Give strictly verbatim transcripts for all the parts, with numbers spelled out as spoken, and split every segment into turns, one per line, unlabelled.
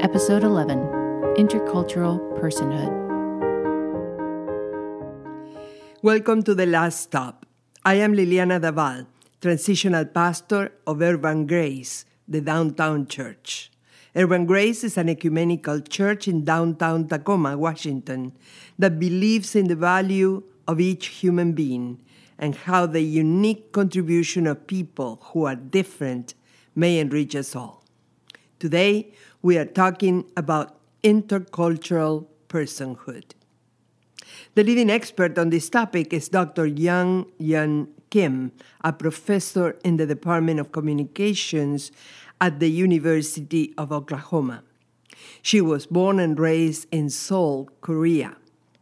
Episode eleven, Intercultural Personhood.
Welcome to The Last Stop. I am Liliana Daval, transitional pastor of Urban Grace, the downtown church. Urban Grace is an ecumenical church in downtown Tacoma, Washington, that believes in the value of each human being and how the unique contribution of people who are different may enrich us all. Today, we are talking about intercultural personhood. The leading expert on this topic is Doctor Young Yeon Kim, a professor in the Department of Communications at the University of Oklahoma. She was born and raised in Seoul, Korea.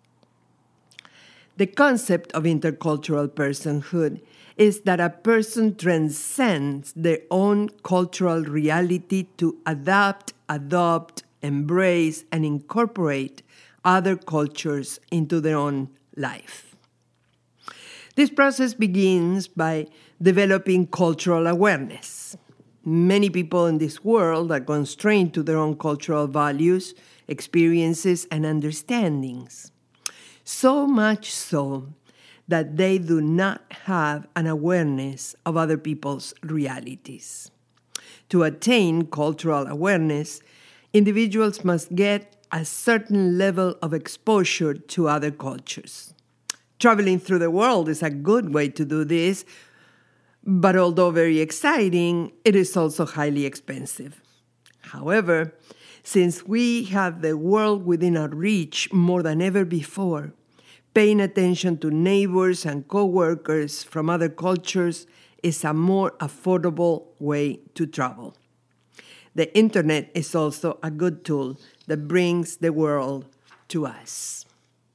The concept of intercultural personhood is that a person transcends their own cultural reality to adapt, adopt, embrace, and incorporate other cultures into their own life. This process begins by developing cultural awareness. Many people in this world are constrained to their own cultural values, experiences, and understandings. So much so that they do not have an awareness of other people's realities. To attain cultural awareness, individuals must get a certain level of exposure to other cultures. Traveling through the world is a good way to do this, but although very exciting, it is also highly expensive. However, since we have the world within our reach more than ever before, paying attention to neighbors and co-workers from other cultures is a more affordable way to travel. The internet is also a good tool that brings the world to us.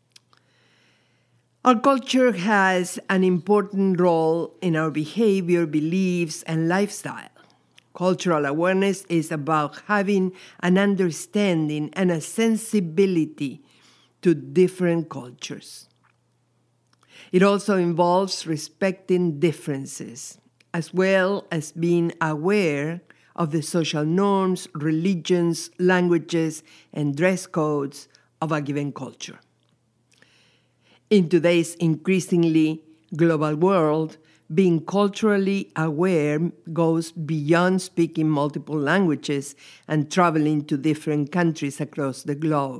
Our culture has an important role in our behavior, beliefs, and lifestyle. Cultural awareness is about having an understanding and a sensibility to different cultures. It also involves respecting differences, as well as being aware of the social norms, religions, languages, and dress codes of a given culture. In today's increasingly global world, being culturally aware goes beyond speaking multiple languages and traveling to different countries across the globe.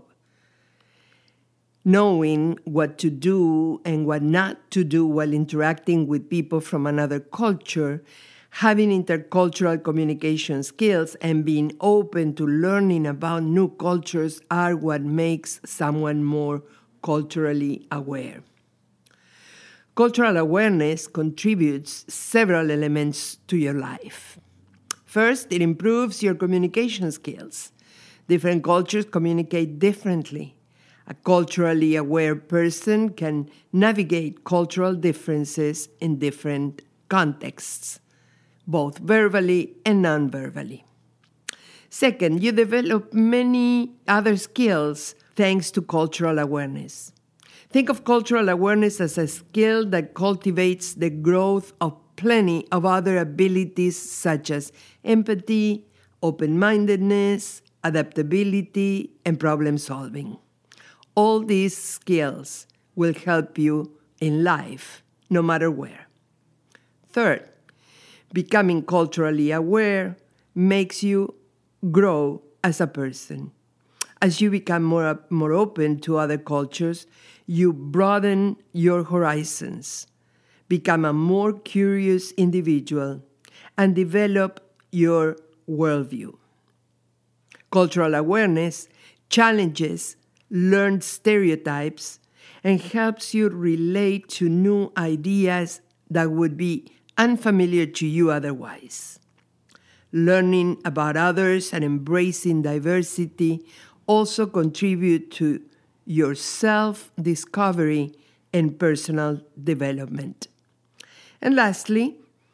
Knowing what to do and what not to do while interacting with people from another culture, having intercultural communication skills, and being open to learning about new cultures are what makes someone more culturally aware. Cultural awareness contributes several elements to your life. First, it improves your communication skills. Different cultures communicate differently. A culturally aware person can navigate cultural differences in different contexts, both verbally and non-verbally. Second, you develop many other skills thanks to cultural awareness. Think of cultural awareness as a skill that cultivates the growth of plenty of other abilities such as empathy, open-mindedness, adaptability, and problem solving. All these skills will help you in life, no matter where. Third, becoming culturally aware makes you grow as a person. As you become more, more open to other cultures, you broaden your horizons, become a more curious individual, and develop your worldview. Cultural awareness challenges learned stereotypes and helps you relate to new ideas that would be unfamiliar to you otherwise. Learning about others and embracing diversity also contribute to your self-discovery and personal development. And lastly,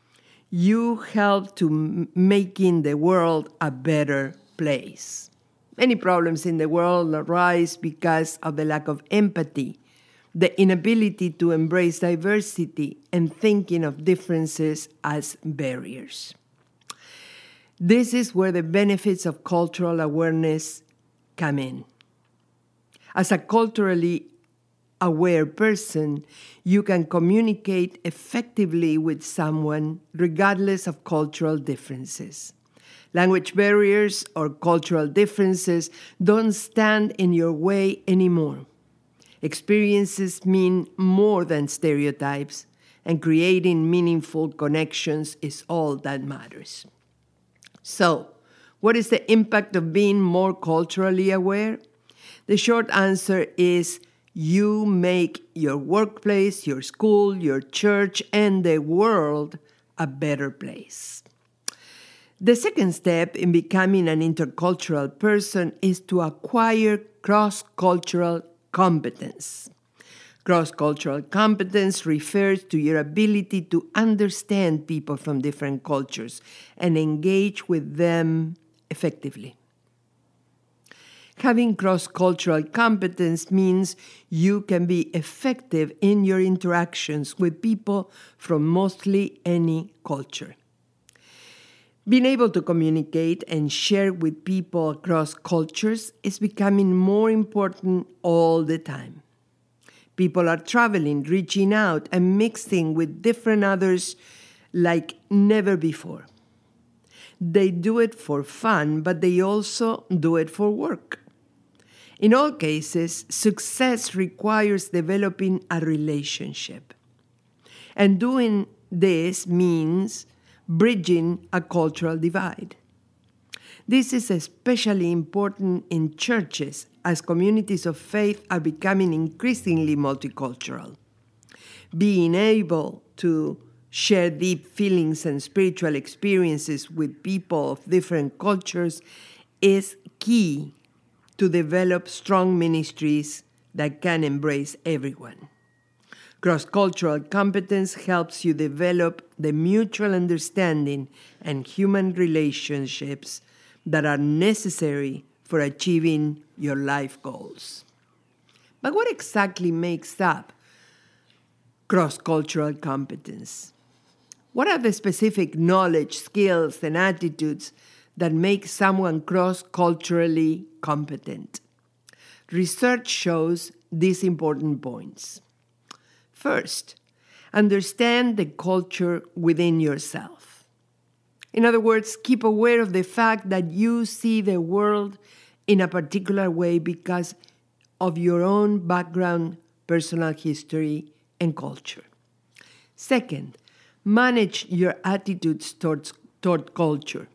you help to m- making the world a better place. Many problems in the world arise because of the lack of empathy, the inability to embrace diversity, and thinking of differences as barriers. This is where the benefits of cultural awareness come in. As a culturally aware person, you can communicate effectively with someone regardless of cultural differences. Language barriers or cultural differences don't stand in your way anymore. Experiences mean more than stereotypes, and creating meaningful connections is all that matters. So, what is the impact of being more culturally aware? The short answer is you make your workplace, your school, your church, and the world a better place. The second step in becoming an intercultural person is to acquire cross-cultural competence. Cross-cultural competence refers to your ability to understand people from different cultures and engage with them effectively. Having cross-cultural competence means you can be effective in your interactions with people from mostly any culture. Being able to communicate and share with people across cultures is becoming more important all the time. People are traveling, reaching out, and mixing with different others like never before. They do it for fun, but they also do it for work. In all cases, success requires developing a relationship. And doing this means bridging a cultural divide. This is especially important in churches as communities of faith are becoming increasingly multicultural. Being able to share deep feelings and spiritual experiences with people of different cultures is key to develop strong ministries that can embrace everyone. Cross-cultural competence helps you develop the mutual understanding and human relationships that are necessary for achieving your life goals. But what exactly makes up cross-cultural competence? What are the specific knowledge, skills, and attitudes that make someone cross-culturally competent? Research shows these important points. First, understand the culture within yourself. In other words, keep aware of the fact that you see the world in a particular way because of your own background, personal history, and culture. Second, manage your attitudes towards toward culture.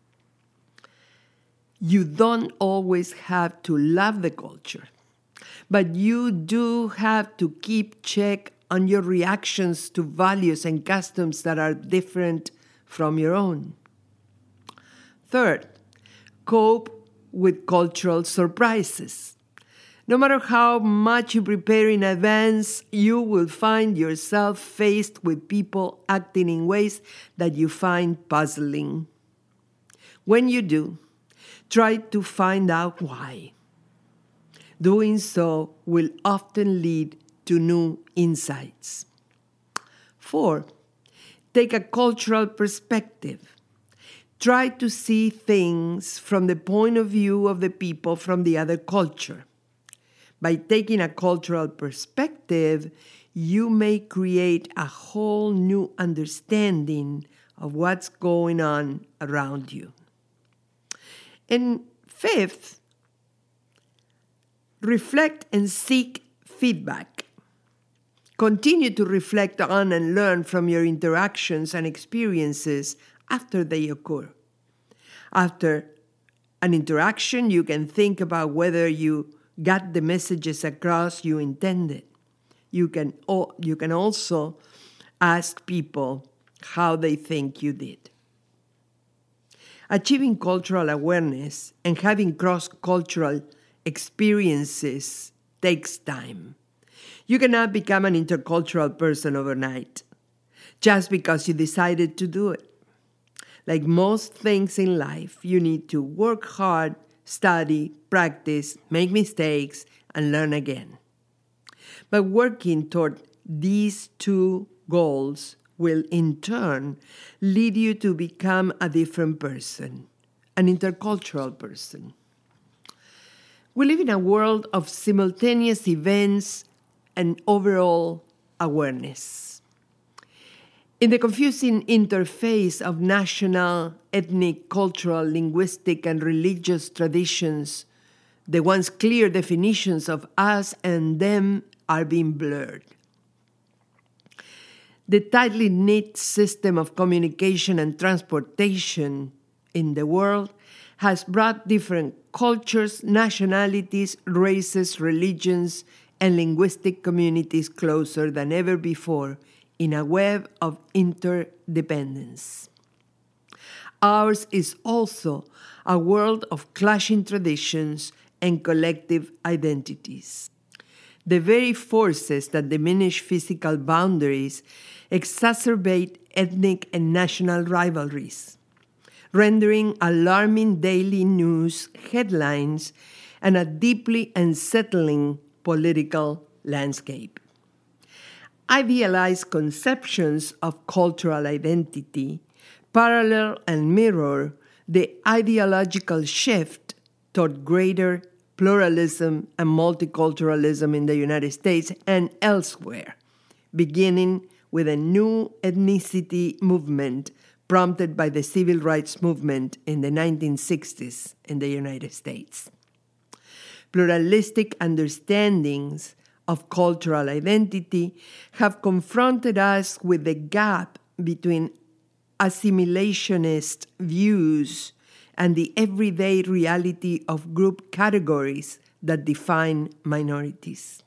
You don't always have to love the culture, but you do have to keep check on your reactions to values and customs that are different from your own. Third, cope with cultural surprises. No matter how much you prepare in advance, you will find yourself faced with people acting in ways that you find puzzling. When you do, try to find out why. Doing so will often lead to new insights. Four, take a cultural perspective. Try to see things from the point of view of the people from the other culture. By taking a cultural perspective, you may create a whole new understanding of what's going on around you. And fifth, reflect and seek feedback. Continue to reflect on and learn from your interactions and experiences after they occur. After an interaction, you can think about whether you got the messages across you intended. You can, you can also ask people how they think you did. Achieving cultural awareness and having cross-cultural experiences takes time. You cannot become an intercultural person overnight just because you decided to do it. Like most things in life, you need to work hard, study, practice, make mistakes, and learn again. But working toward these two goals will in turn lead you to become a different person, an intercultural person. We live in a world of simultaneous events and overall awareness. In the confusing interface of national, ethnic, cultural, linguistic, and religious traditions, the once clear definitions of us and them are being blurred. The tightly knit system of communication and transportation in the world has brought different cultures, nationalities, races, religions, and linguistic communities closer than ever before in a web of interdependence. Ours is also a world of clashing traditions and collective identities. The very forces that diminish physical boundaries exacerbate ethnic and national rivalries, rendering alarming daily news headlines and a deeply unsettling political landscape. Idealized conceptions of cultural identity parallel and mirror the ideological shift toward greater pluralism and multiculturalism in the United States and elsewhere, beginning with a new ethnicity movement prompted by the civil rights movement in the nineteen sixties in the United States. Pluralistic understandings of cultural identity have confronted us with the gap between assimilationist views and the everyday reality of group categories that define minorities.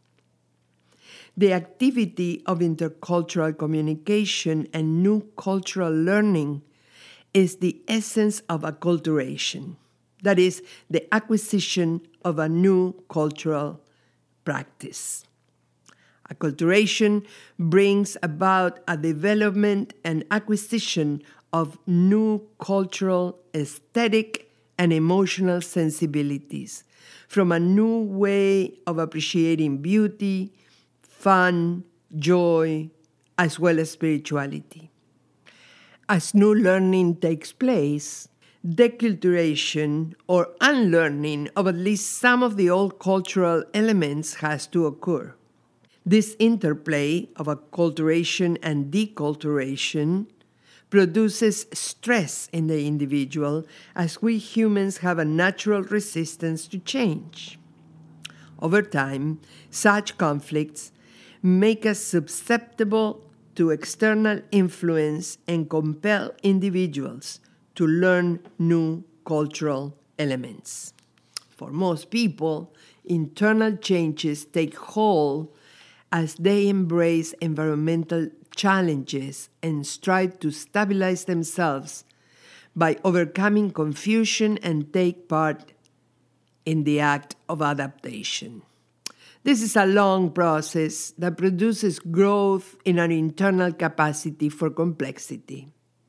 The activity of intercultural communication and new cultural learning is the essence of acculturation, that is, the acquisition of a new cultural practice. Acculturation brings about a development and acquisition of new cultural, aesthetic, and emotional sensibilities from a new way of appreciating beauty, fun, joy, as well as spirituality. As new learning takes place, deculturation or unlearning of at least some of the old cultural elements has to occur. This interplay of acculturation and deculturation produces stress in the individual, as we humans have a natural resistance to change. Over time, such conflicts make us susceptible to external influence and compel individuals to learn new cultural elements. For most people, internal changes take hold as they embrace environmental challenges and strive to stabilize themselves by overcoming confusion and take part in the act of adaptation. This is a long process that produces growth in our internal capacity for complexity.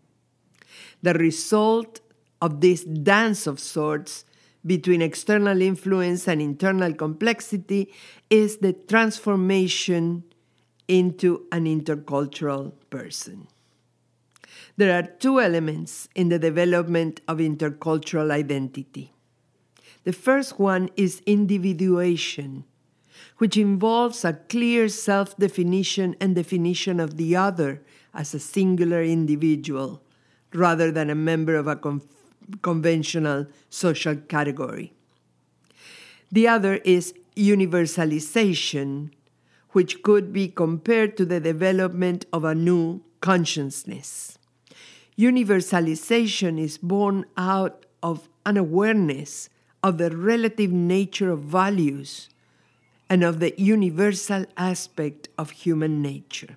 The result of this dance of sorts between external influence and internal complexity is the transformation into an intercultural person. There are two elements in the development of intercultural identity. The first one is individuation, which involves a clear self-definition and definition of the other as a singular individual, rather than a member of a con- conventional social category. The other is universalization, which could be compared to the development of a new consciousness. Universalization is born out of an awareness of the relative nature of values and of the universal aspect of human nature.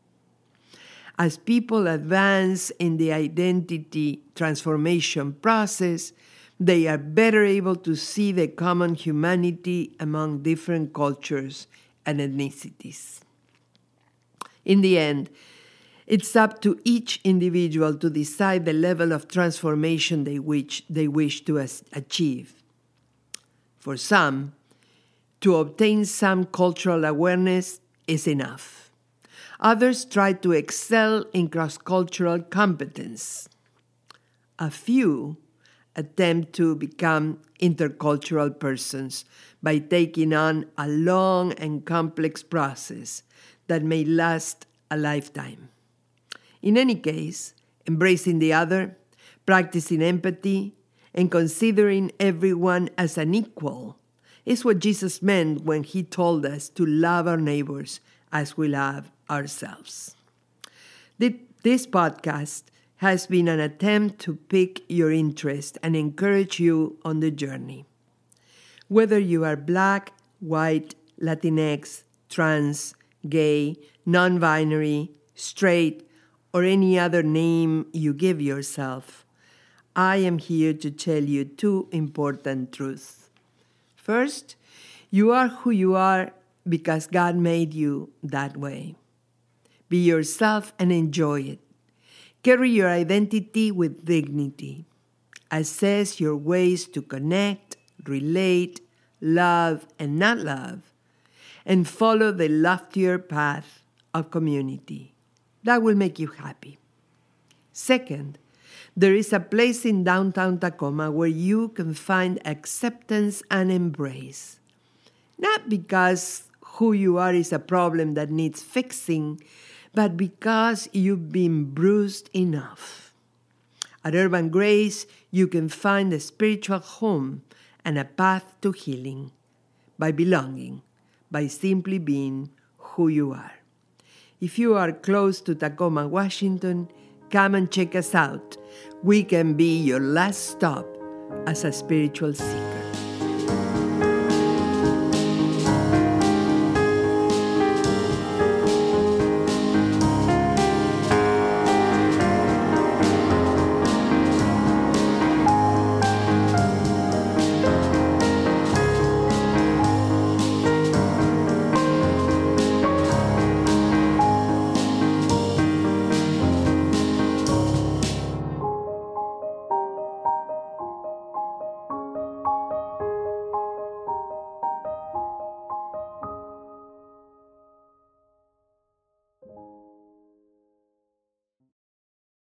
As people advance in the identity transformation process, they are better able to see the common humanity among different cultures and ethnicities. In the end, it's up to each individual to decide the level of transformation they wish, they wish to as- achieve. For some, to obtain some cultural awareness is enough. Others try to excel in cross-cultural competence. A few attempt to become intercultural persons by taking on a long and complex process that may last a lifetime. In any case, embracing the other, practicing empathy, and considering everyone as an equal is what Jesus meant when he told us to love our neighbors as we love ourselves. This podcast has been an attempt to pique your interest and encourage you on the journey. Whether you are Black, white, Latinx, trans, gay, non-binary, straight, or any other name you give yourself, I am here to tell you two important truths. First, you are who you are because God made you that way. Be yourself and enjoy it. Carry your identity with dignity. Assess your ways to connect, relate, love, and not love, and follow the loftier path of community. That will make you happy. Second, there is a place in downtown Tacoma where you can find acceptance and embrace. Not because who you are is a problem that needs fixing, but because you've been bruised enough. At Urban Grace, you can find a spiritual home and a path to healing by belonging, by simply being who you are. If you are close to Tacoma, Washington, come and check us out. We can be your last stop as a spiritual seeker.